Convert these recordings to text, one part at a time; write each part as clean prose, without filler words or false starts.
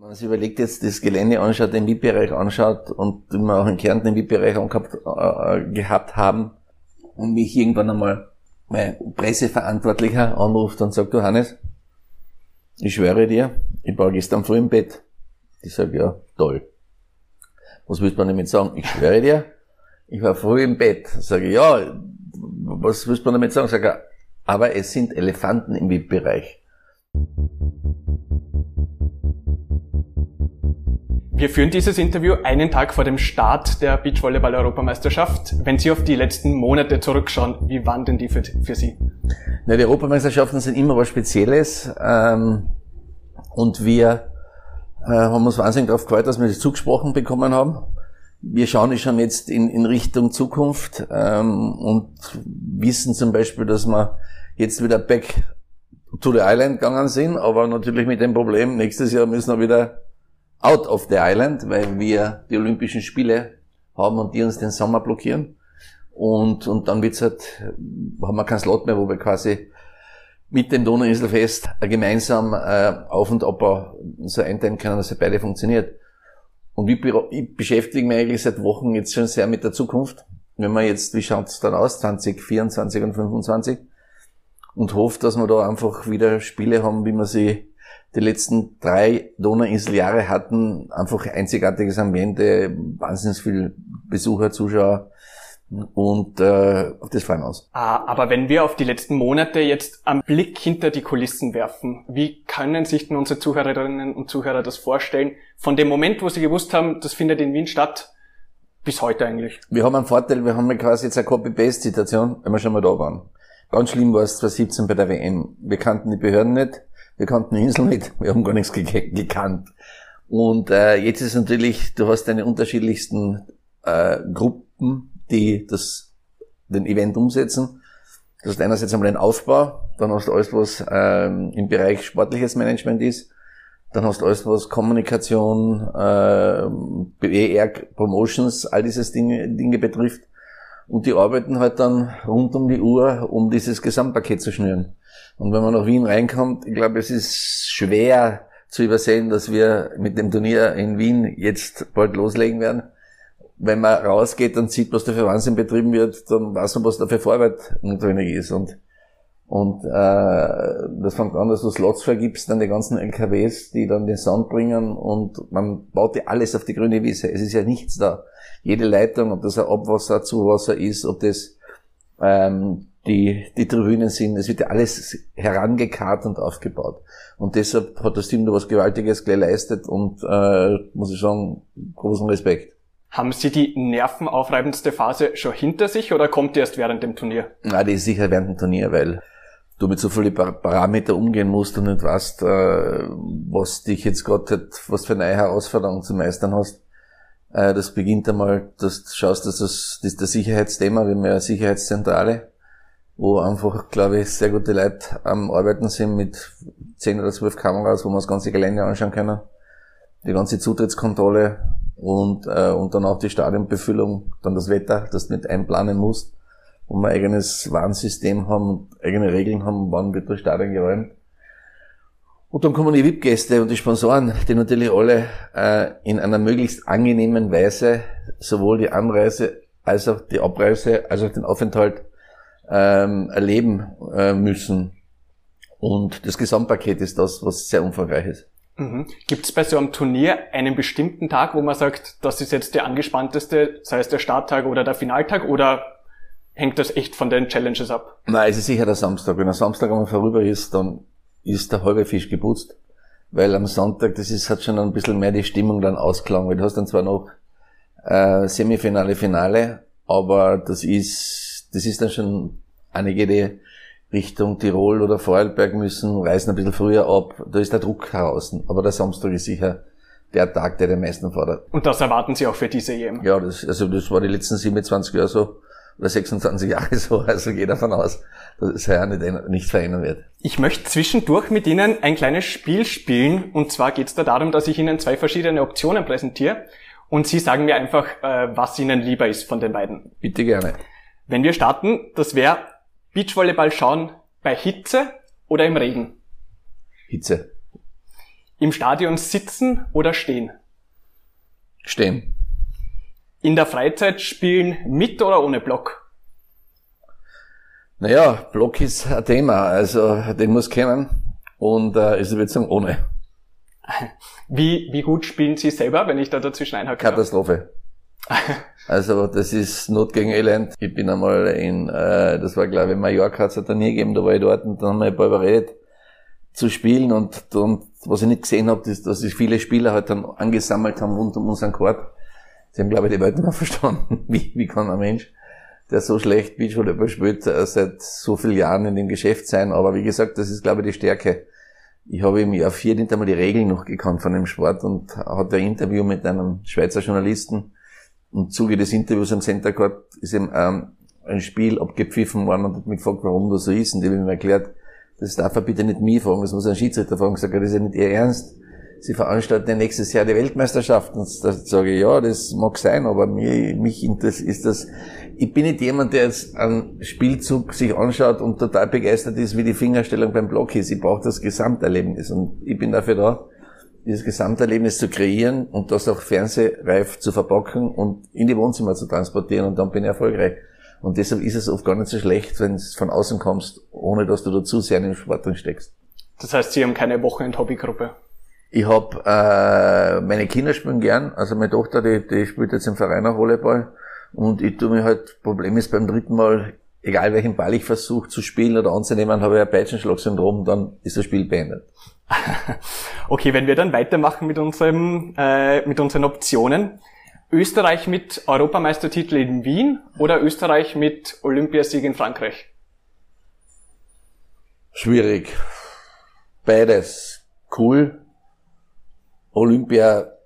man sich überlegt, jetzt das Gelände anschaut, den VIP-Bereich anschaut und wir auch in Kärnten den VIP-Bereich gehabt haben und mich irgendwann einmal mein Presseverantwortlicher anruft und sagt, du Hannes, ich schwöre dir, ich war gestern früh im Bett. Ich sage, ja, toll. Was willst du mir damit sagen? Ich schwöre dir, ich war früh im Bett. Sage ich, ja, was willst du mir damit sagen? Sage ich, aber es sind Elefanten im VIP-Bereich. Wir führen dieses Interview einen Tag vor dem Start der Beachvolleyball-Europameisterschaft. Wenn Sie auf die letzten Monate zurückschauen, wie waren denn die für Sie? Na, die Europameisterschaften sind immer was Spezielles. Und wir haben uns wahnsinnig darauf gefreut, dass wir das zugesprochen bekommen haben. Wir schauen schon jetzt in Richtung Zukunft und wissen zum Beispiel, dass wir jetzt wieder back to the island gegangen sind, aber natürlich mit dem Problem, nächstes Jahr müssen wir wieder out of the island, weil wir die Olympischen Spiele haben und die uns den Sommer blockieren. Und dann wird's halt, haben wir keinen Slot mehr, wo wir quasi mit dem Donauinselfest gemeinsam Auf- und Abbau so einteilen können, dass es beide funktioniert. Und ich beschäftige mich eigentlich seit Wochen jetzt schon sehr mit der Zukunft. Wenn man jetzt, wie schaut's dann aus, 2024 und 2025? Und hoffe, dass wir da einfach wieder Spiele haben, wie wir sie die letzten 3 Donauinseljahre hatten. Einfach einzigartiges Ambiente, wahnsinnig viel Besucher, Zuschauer. Und auf das freuen wir uns. Aber wenn wir auf die letzten Monate jetzt einen Blick hinter die Kulissen werfen, wie können sich denn unsere Zuhörerinnen und Zuhörer das vorstellen? Von dem Moment, wo sie gewusst haben, das findet in Wien statt, bis heute eigentlich? Wir haben einen Vorteil, wir haben ja quasi jetzt eine Copy-Paste-Situation, wenn wir schon mal da waren. Ganz schlimm war es 2017 bei der WM. Wir kannten die Behörden nicht, wir kannten die Insel nicht, wir haben gar nichts gekannt. Und jetzt ist natürlich, du hast deine unterschiedlichsten Gruppen, die den Event umsetzen. Das ist einerseits einmal den Aufbau, dann hast du alles, was im Bereich sportliches Management ist, dann hast du alles, was Kommunikation, PR, Promotions, all dieses Dinge betrifft. Und die arbeiten halt dann rund um die Uhr, um dieses Gesamtpaket zu schnüren. Und wenn man nach Wien reinkommt, ich glaube, es ist schwer zu übersehen, dass wir mit dem Turnier in Wien jetzt bald loslegen werden. Wenn man rausgeht und sieht, was da für Wahnsinn betrieben wird, dann weiß man, was da für Vorarbeit notwendig ist. Und das fängt an, dass du Slots vergibst an die ganzen LKWs, die dann den Sand bringen, und man baut ja alles auf die grüne Wiese. Es ist ja nichts da. Jede Leitung, ob das ein Abwasser, Zuwasser ist, ob das die Tribünen sind, es wird ja alles herangekarrt und aufgebaut. Und deshalb hat das Team da was Gewaltiges geleistet und muss ich sagen, großen Respekt. Haben Sie die nervenaufreibendste Phase schon hinter sich oder kommt die erst während dem Turnier? Na, die ist sicher während dem Turnier, weil du mit so vielen Parameter umgehen musst und nicht weißt, was dich jetzt gerade, was für neue Herausforderungen zu meistern hast. Das beginnt einmal, dass du schaust, dass das ist das Sicherheitsthema, wir haben ja eine Sicherheitszentrale, wo einfach, glaube ich, sehr gute Leute am Arbeiten sind mit 10 oder 12 Kameras, wo wir das ganze Gelände anschauen können, die ganze Zutrittskontrolle und dann auch die Stadionbefüllung, dann das Wetter, das du nicht einplanen musst, wo wir ein eigenes Warnsystem haben, eigene Regeln haben, wann wird das Stadion geräumt. Und dann kommen die VIP-Gäste und die Sponsoren, die natürlich alle in einer möglichst angenehmen Weise sowohl die Anreise als auch die Abreise, als auch den Aufenthalt erleben müssen. Und das Gesamtpaket ist das, was sehr umfangreich ist. Mhm. Gibt es bei so einem Turnier einen bestimmten Tag, wo man sagt, das ist jetzt der angespannteste, sei es der Starttag oder der Finaltag, oder hängt das echt von den Challenges ab? Nein, es ist sicher der Samstag. Wenn der Samstag einmal vorüber ist, dann ist der halbe Fisch geputzt. Weil am Sonntag, hat schon ein bisschen mehr die Stimmung dann ausgelangt. Weil du hast dann zwar noch Semifinale, Finale, aber das ist dann schon einige, die Richtung Tirol oder Vorarlberg müssen, reisen ein bisschen früher ab. Da ist der Druck heraus. Aber der Samstag ist sicher der Tag, der den meisten fordert. Und das erwarten Sie auch für diese EM? Ja, das war die letzten 27 Jahre so. Oder 26 Jahre so. Also gehe davon aus, dass es ja nicht verändern wird. Ich möchte zwischendurch mit Ihnen ein kleines Spiel spielen. Und zwar geht es da darum, dass ich Ihnen 2 verschiedene Optionen präsentiere. Und Sie sagen mir einfach, was Ihnen lieber ist von den beiden. Bitte gerne. Wenn wir starten, das wäre Beachvolleyball schauen bei Hitze oder im Regen? Hitze. Im Stadion sitzen oder stehen? Stehen. In der Freizeit spielen mit oder ohne Block? Naja, Block ist ein Thema, also den muss kennen und ich würde sagen ohne. Wie gut spielen Sie selber, wenn ich da dazwischen einhacke? Katastrophe. Also das ist Not gegen Elend. Ich bin einmal das war glaube ich Mallorca, hat es ein Turnier gegeben, da war ich dort und dann haben wir ein paar überredet zu spielen und was ich nicht gesehen habe, ist, dass sich viele Spieler halt dann angesammelt haben rund um unseren Court. Sie haben glaube ich die Welt nicht mehr verstanden, wie kann ein Mensch, der so schlecht Beachvolleyball spielt, seit so vielen Jahren in dem Geschäft sein, aber wie gesagt, das ist glaube ich die Stärke. Ich habe im Jahr 4 nicht einmal die Regeln noch gekannt von dem Sport und hatte ein Interview mit einem Schweizer Journalisten. Im Zuge des Interviews am Center Court ist ihm ein Spiel abgepfiffen worden und hat mich gefragt, warum das so ist. Und ich habe ihm erklärt, das darf er bitte nicht mich fragen, das muss ein Schiedsrichter fragen. Ich sage, das ist ja nicht Ihr Ernst. Sie veranstalten nächstes Jahr die Weltmeisterschaft. Und da sage ich, ja, das mag sein, aber mich ist das, ich bin nicht jemand, der jetzt einen Spielzug sich anschaut und total begeistert ist, wie die Fingerstellung beim Block ist. Ich brauche das Gesamterlebnis und ich bin dafür da, dieses Gesamterlebnis zu kreieren und das auch fernsehreif zu verpacken und in die Wohnzimmer zu transportieren und dann bin ich erfolgreich. Und deshalb ist es oft gar nicht so schlecht, wenn du von außen kommst, ohne dass du da zu sehr in den Sport drin steckst. Das heißt, Sie haben keine Wochenend-Hobbygruppe? Ich habe meine Kinder spielen gern, also meine Tochter, die spielt jetzt im Verein auch Volleyball und ich tue mir halt, Problem ist beim dritten Mal, egal welchen Ball ich versuche zu spielen oder anzunehmen, habe ich ein Peitschenschlag-Syndrom, dann ist das Spiel beendet. Okay, wenn wir dann weitermachen mit unseren Optionen. Österreich mit Europameistertitel in Wien oder Österreich mit Olympiasieg in Frankreich? Schwierig. Beides. Cool. Olympia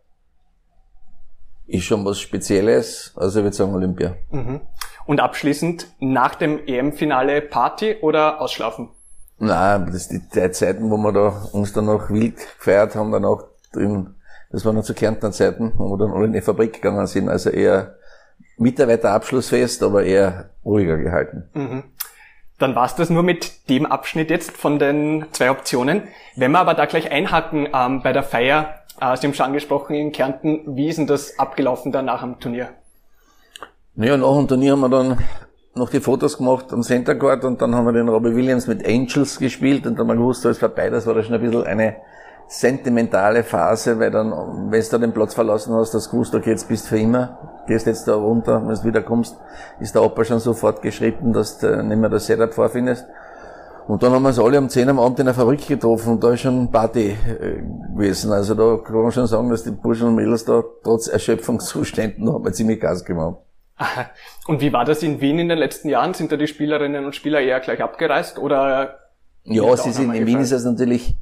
ist schon was Spezielles, also ich würde sagen Olympia. Mhm. Und abschließend, nach dem EM-Finale Party oder ausschlafen? Nein, das sind die Zeiten, wo wir da uns dann noch wild gefeiert haben, danach drin, das waren noch zu Kärntner Zeiten, wo wir dann alle in die Fabrik gegangen sind, also eher Mitarbeiterabschlussfest, aber eher ruhiger gehalten. Mhm. Dann war's das nur mit dem Abschnitt jetzt von den 2 Optionen. Wenn wir aber da gleich einhaken bei der Feier, Sie haben schon angesprochen in Kärnten, wie ist denn das abgelaufen danach am Turnier? Naja, nach dem Turnier haben wir dann noch die Fotos gemacht am Center Court und dann haben wir den Robbie Williams mit Angels gespielt und dann haben wir gewusst, da ist vorbei, das war da schon ein bisschen eine sentimentale Phase, weil dann, wenn du da den Platz verlassen hast, hast du gewusst, okay, jetzt bist du für immer, gehst jetzt da runter, wenn du wiederkommst, ist der Opa schon so fortgeschritten, dass du nicht mehr das Setup vorfindest. Und dann haben wir uns alle um 10 am Abend in der Fabrik getroffen und da ist schon Party gewesen. Also da kann man schon sagen, dass die Burschen und Mädels da trotz Erschöpfungszuständen noch mal ziemlich Gas gemacht. Und wie war das in Wien in den letzten Jahren? Sind da die Spielerinnen und Spieler eher gleich abgereist oder? Ja, in Wien ist es natürlich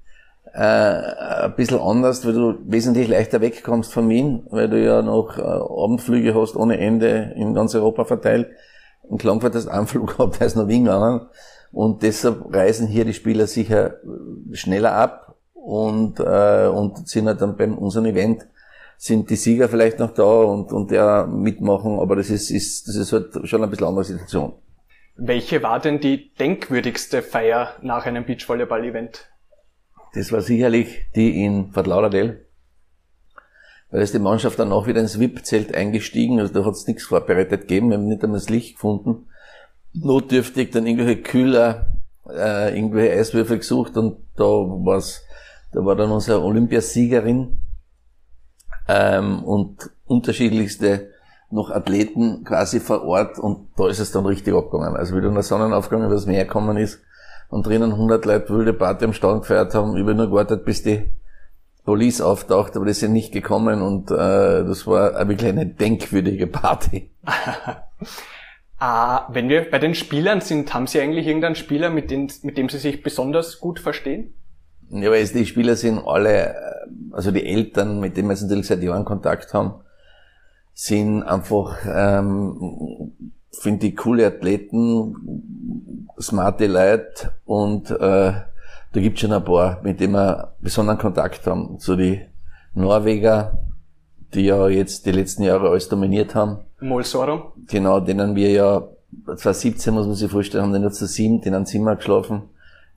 ein bisschen anders, weil du wesentlich leichter wegkommst von Wien, weil du ja noch Abendflüge hast ohne Ende in ganz Europa verteilt. In Klagenfurt hast du einen Flug gehabt, der ist nach Wien gegangen. Und deshalb reisen hier die Spieler sicher schneller ab und sind halt dann beim unserem Event sind die Sieger vielleicht noch da und ja mitmachen, aber das ist halt schon ein bisschen andere Situation. Welche war denn die denkwürdigste Feier nach einem Beachvolleyball-Event? Das war sicherlich die in Fort Lauderdale, weil ist die Mannschaft dann auch wieder ins VIP-Zelt eingestiegen, also da hat es nichts vorbereitet gegeben, wir haben nicht einmal das Licht gefunden. Notdürftig dann irgendwelche Kühler, irgendwelche Eiswürfel gesucht und da war dann unsere Olympiasiegerin und unterschiedlichste noch Athleten quasi vor Ort und da ist es dann richtig abgegangen. Also wie dann der Sonnenaufgang über das Meer gekommen ist und drinnen 100 Leute wilde Party am Stand gefeiert haben, ich habe nur gewartet, bis die Police auftaucht, aber die sind nicht gekommen und das war wirklich eine denkwürdige Party. Wenn wir bei den Spielern sind, haben Sie eigentlich irgendeinen Spieler, mit dem Sie sich besonders gut verstehen? Ja, weil die Spieler sind alle, also die Eltern, mit denen wir jetzt natürlich seit Jahren Kontakt haben, sind einfach, finde ich, coole Athleten, smarte Leute und da gibt's schon ein paar, mit denen wir besonderen Kontakt haben. So die Norweger, die ja jetzt die letzten Jahre alles dominiert haben. Molsoro. Genau, denen wir ja, 2017 muss man sich vorstellen, haben die nur zu 7 in einem Zimmer geschlafen.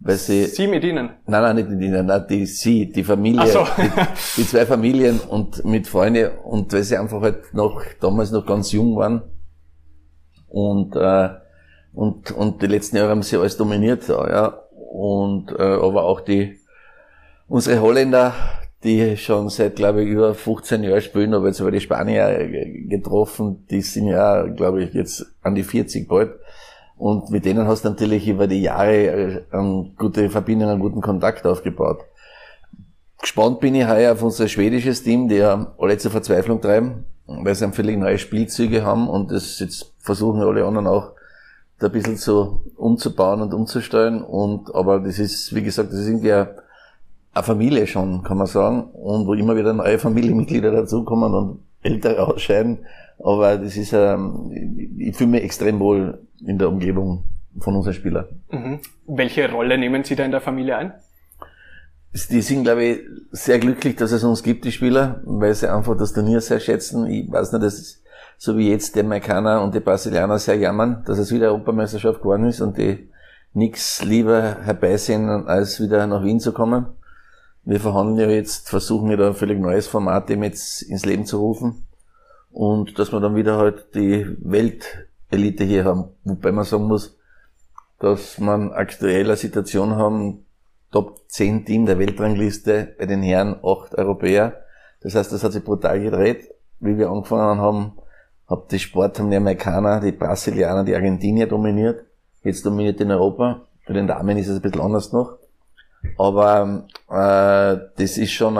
weil sie... Sie mit ihnen? Nein, nicht mit ihnen, nein, die Familie, Ach so. die zwei Familien und mit Freunden, und weil sie einfach halt damals noch ganz jung waren und die letzten Jahre haben sie alles dominiert, ja, und aber auch unsere Holländer, die schon seit, glaube ich, über 15 Jahren spielen, aber jetzt über die Spanier getroffen, die sind ja, glaube ich, jetzt an die 40 bald. Und mit denen hast du natürlich über die Jahre eine gute Verbindung, einen guten Kontakt aufgebaut. Gespannt bin ich heuer auf unser schwedisches Team, die ja alle zur Verzweiflung treiben, weil sie völlig neue Spielzüge haben und das jetzt versuchen alle anderen auch da ein bisschen so umzubauen und umzusteuern. Aber das ist, wie gesagt, das ist irgendwie eine Familie schon, kann man sagen, und wo immer wieder neue Familienmitglieder dazukommen und ältere ausscheiden. Aber das ist, ich fühle mich extrem wohl in der Umgebung von unseren Spielern. Mhm. Welche Rolle nehmen Sie da in der Familie ein? Die sind, glaube ich, sehr glücklich, dass es uns gibt, die Spieler, weil sie einfach das Turnier sehr schätzen. Ich weiß nicht, dass so wie jetzt die Amerikaner und die Brasilianer sehr jammern, dass es wieder Europameisterschaft geworden ist und die nichts lieber herbeisehen, als wieder nach Wien zu kommen. Wir verhandeln ja jetzt, versuchen wir da ein völlig neues Format eben jetzt ins Leben zu rufen. Und dass wir dann wieder halt die Weltelite hier haben. Wobei man sagen muss, dass man aktuell eine Situation haben, Top 10 Team der Weltrangliste, bei den Herren 8 Europäer. Das heißt, das hat sich brutal gedreht. Wie wir angefangen haben, haben die Amerikaner, die Brasilianer, die Argentinier dominiert. Jetzt dominiert in Europa. Bei den Damen ist es ein bisschen anders noch. Aber das ist schon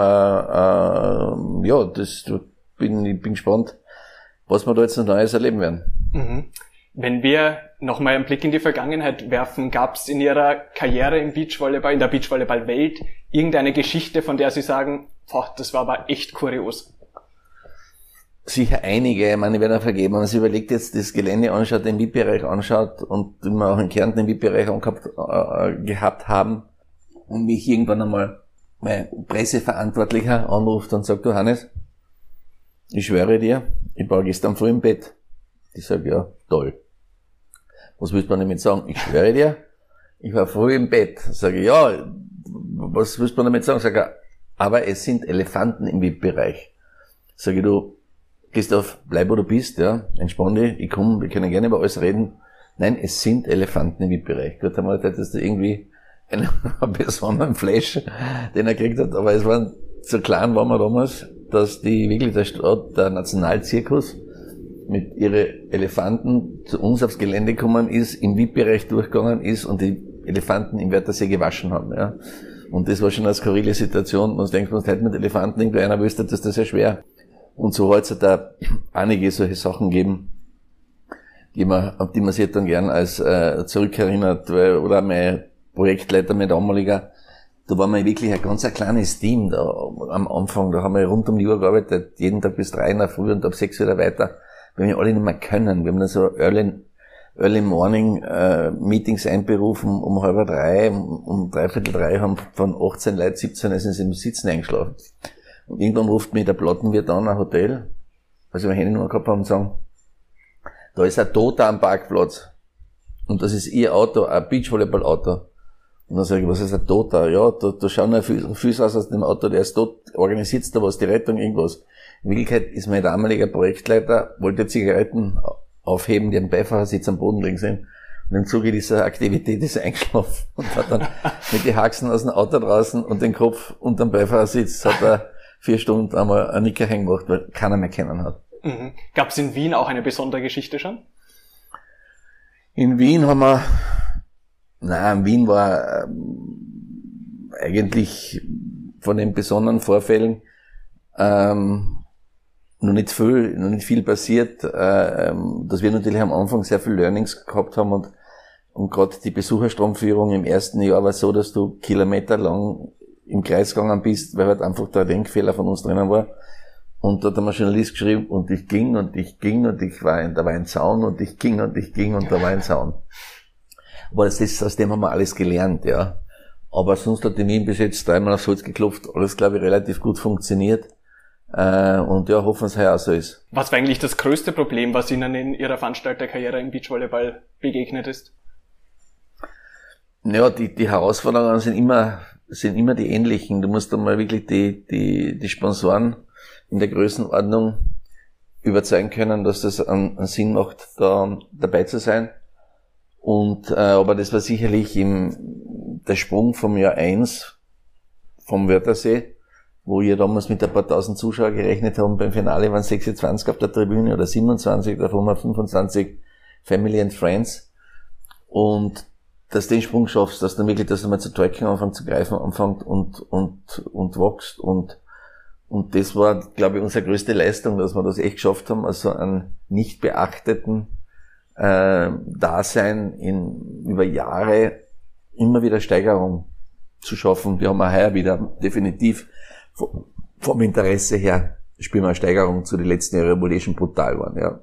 ich bin gespannt, was wir da jetzt noch Neues erleben werden. Mhm. Wenn wir nochmal einen Blick in die Vergangenheit werfen, gab es in Ihrer Karriere im Beachvolleyball, in der Beachvolleyball-Welt, irgendeine Geschichte, von der Sie sagen, das war aber echt kurios? Sicher einige, ich meine, ich werde auch vergeben. Wenn man sich überlegt, jetzt das Gelände anschaut, den VIP-Bereich anschaut und wir auch in Kärnten den VIP-Bereich gehabt haben und mich irgendwann einmal mein Presseverantwortlicher anruft und sagt, du Hannes, ich schwöre dir, ich war gestern früh im Bett. Ich sage, ja, toll. Was willst du mir damit sagen? Ich schwöre dir, ich war früh im Bett. Sage ich, ja, was willst du mir damit sagen? Sage ich, aber es sind Elefanten im VIP-Bereich. Sage ich, du, Christoph, bleib wo du bist, ja, entspann dich, wir können gerne über alles reden. Nein, es sind Elefanten im VIP-Bereich. Gut, einmal hättest du irgendwie einen besonderen Flash, den er gekriegt hat, aber es waren, so klein waren wir damals, dass der Nationalzirkus mit ihren Elefanten zu uns aufs Gelände gekommen ist, im VIP-Bereich durchgegangen ist und die Elefanten im Wörthersee gewaschen haben, ja. Und das war schon eine skurrile Situation. Man denkt, man hätte mit Elefanten irgendwie einer wüsste, das ist ja schwer. Und so hat es da einige solche Sachen gegeben, auf die man sich dann gern als zurückerinnert, oder mein Projektleiter, mein damaliger, da war man wirklich ein ganz kleines Team da am Anfang, da haben wir rund um die Uhr gearbeitet, jeden Tag bis 3 in der Früh und ab 6 wieder weiter. Wir haben ja alle nicht mehr können. Wir haben dann so Early Morning Meetings einberufen um 2:30, um 2:45 haben von 18 Leuten 17 sind sie im Sitzen eingeschlafen. Und irgendwann ruft mich der Plattenwirt an, ein Hotel, also wir Handynummer gehabt haben, und sagen, da ist ein Toter am Parkplatz. Und das ist ihr Auto, ein Beachvolleyball-Auto. Und dann sage ich, was ist ein Toter? Ja, da schauen ja Füße aus dem Auto, der ist tot, organisiert da was, die Rettung, irgendwas. In Wirklichkeit ist mein damaliger Projektleiter, wollte Zigaretten aufheben, die am Beifahrersitz am Boden liegen sind. Und im Zuge dieser Aktivität ist er eingeschlafen und hat dann mit den Haxen aus dem Auto draußen und den Kopf unterm Beifahrersitz hat er 4 Stunden einmal ein Nickerchen gemacht, weil keiner mehr kennen hat. Mhm. Gab es in Wien auch eine besondere Geschichte schon? In Wien in Wien war eigentlich von den besonderen Vorfällen noch nicht viel passiert, dass wir natürlich am Anfang sehr viel Learnings gehabt haben und gerade die Besucherstromführung im ersten Jahr war so, dass du kilometerlang im Kreis gegangen bist, weil halt einfach der Denkfehler von uns drinnen war. Und da hat ein Journalist geschrieben, und ich ging und da war ein Zaun und ich ging und da war ein Zaun. Aber aus dem haben wir alles gelernt, ja. Aber sonst hat in Wien bis jetzt 3-mal aufs Holz geklopft, alles, glaube ich, relativ gut funktioniert. Und ja, hoffen es heuer auch so ist. Was war eigentlich das größte Problem, was Ihnen in Ihrer Veranstalterkarriere im Beachvolleyball begegnet ist? Ja, die Herausforderungen sind immer die ähnlichen. Du musst einmal wirklich die Sponsoren in der Größenordnung überzeugen können, dass das einen Sinn macht, da dabei zu sein. Aber das war sicherlich der Sprung vom Jahr 1 vom Wörthersee, wo wir damals mit ein paar tausend Zuschauer gerechnet haben. Beim Finale waren 26 auf der Tribüne oder 27, davon waren 25 Family and Friends. Und dass du den Sprung schaffst, dass du wirklich, dass du mal zu tracken anfängt, zu greifen anfängt und wächst. Und das war, glaube ich, unsere größte Leistung, dass wir das echt geschafft haben, also einen nicht beachteten Dasein über Jahre immer wieder Steigerung zu schaffen. Wir haben auch heuer wieder definitiv vom Interesse her spielen wir eine Steigerung zu den letzten Jahren, wo die schon brutal waren, ja.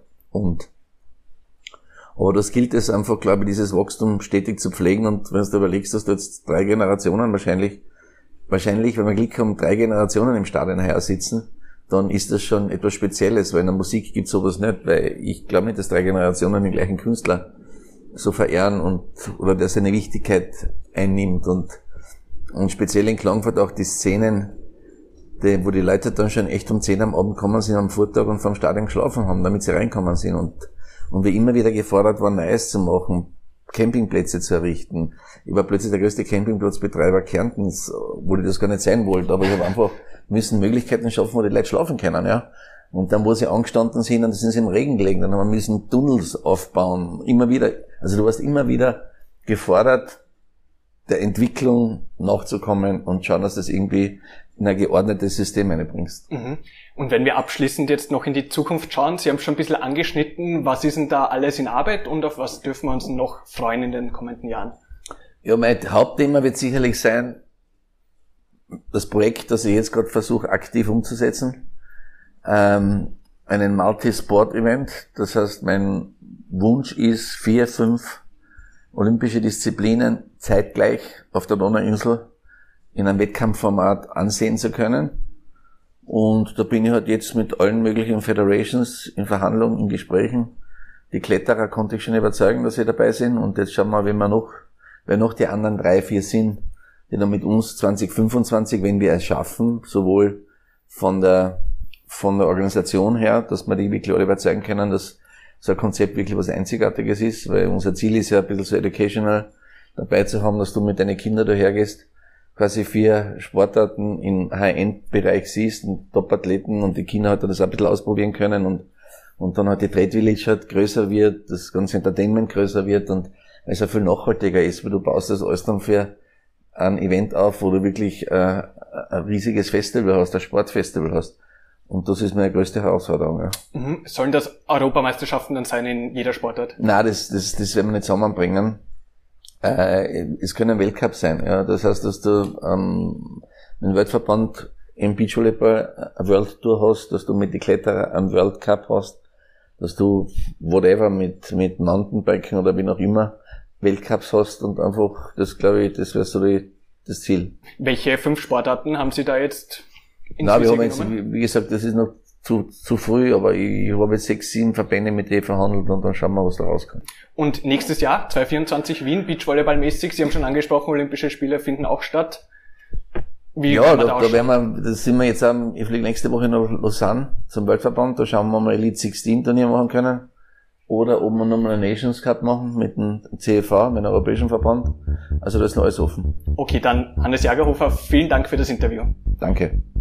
Aber das gilt es einfach, glaube ich, dieses Wachstum stetig zu pflegen. Und wenn du überlegst, dass du jetzt 3 Generationen wahrscheinlich, wenn wir Glück haben, 3 Generationen im Stadion heuer sitzen, dann ist das schon etwas Spezielles, weil in der Musik gibt's sowas nicht, weil ich glaube nicht, dass 3 Generationen den gleichen Künstler so verehren oder der seine Wichtigkeit einnimmt und speziell in Klagenfurt auch die Szenen, wo die Leute dann schon echt um 10 am Abend gekommen sind am Vortag und vom Stadion geschlafen haben, damit sie reinkommen sind und wir immer wieder gefordert waren, Neues zu machen, Campingplätze zu errichten. Ich war plötzlich der größte Campingplatzbetreiber Kärntens, wo ich das gar nicht sein wollte, aber ich habe einfach Möglichkeiten schaffen, wo die Leute schlafen können, ja. Und dann, wo sie angestanden sind, dann sind sie im Regen gelegen, dann haben wir müssen Tunnels aufbauen, immer wieder, also du warst immer wieder gefordert, der Entwicklung nachzukommen und schauen, dass das irgendwie in ein geordnetes System einbringst. Mhm. Und wenn wir abschließend jetzt noch in die Zukunft schauen, Sie haben schon ein bisschen angeschnitten, was ist denn da alles in Arbeit und auf was dürfen wir uns noch freuen in den kommenden Jahren? Ja, mein Hauptthema wird sicherlich sein, das Projekt, das ich jetzt gerade versuche, aktiv umzusetzen, einen Multisport-Event. Das heißt, mein Wunsch ist, 4, 5 olympische Disziplinen zeitgleich auf der Donauinsel in einem Wettkampfformat ansehen zu können. Und da bin ich halt jetzt mit allen möglichen Federations in Verhandlungen, in Gesprächen. Die Kletterer konnte ich schon überzeugen, dass sie dabei sind. Und jetzt schauen wir, wer noch die anderen 3, 4 sind, die dann mit uns 2025, wenn wir es schaffen, sowohl von der Organisation her, dass wir die wirklich alle überzeugen können, dass so ein Konzept wirklich was Einzigartiges ist, weil unser Ziel ist ja ein bisschen so educational dabei zu haben, dass du mit deinen Kindern dahergehst, quasi 4 Sportarten im High-End-Bereich siehst und Top-Athleten und die Kinder halt das ein bisschen ausprobieren können und dann halt die Trade Village halt größer wird, das ganze Entertainment größer wird und es auch viel nachhaltiger ist, weil du baust das alles dann für ein Event auf, wo du wirklich ein riesiges Festival hast, ein Sportfestival hast. Und das ist meine größte Herausforderung. Ja. Mhm. Sollen das Europameisterschaften dann sein in jeder Sportart? Nein, das werden wir nicht zusammenbringen. Es können Weltcup sein. Ja. Das heißt, dass du einen Weltverband im Beachvolleyball eine World Tour hast, dass du mit den Kletterern einen World Cup hast, dass du whatever mit Mountainbiken oder wie auch immer Weltcups hast und einfach, das glaube ich, das wäre so das Ziel. Welche 5 Sportarten haben Sie da jetzt Nein, wir haben jetzt, wie gesagt, das ist noch zu früh, aber ich habe jetzt 6, 7 Verbände mit denen verhandelt und dann schauen wir, was da rauskommt. Und nächstes Jahr, 2024 Wien, Beachvolleyball-mäßig, Sie haben schon angesprochen, Olympische Spiele finden auch statt. Wie ja, da sind wir jetzt ich fliege nächste Woche nach Lausanne zum Weltverband, da schauen wir mal Elite 16 Turnier machen können. Oder ob wir nochmal einen Nations Cup machen mit dem CFV, mit dem Europäischen Verband. Also da ist noch alles offen. Okay, dann Hannes Jagerhofer, vielen Dank für das Interview. Danke.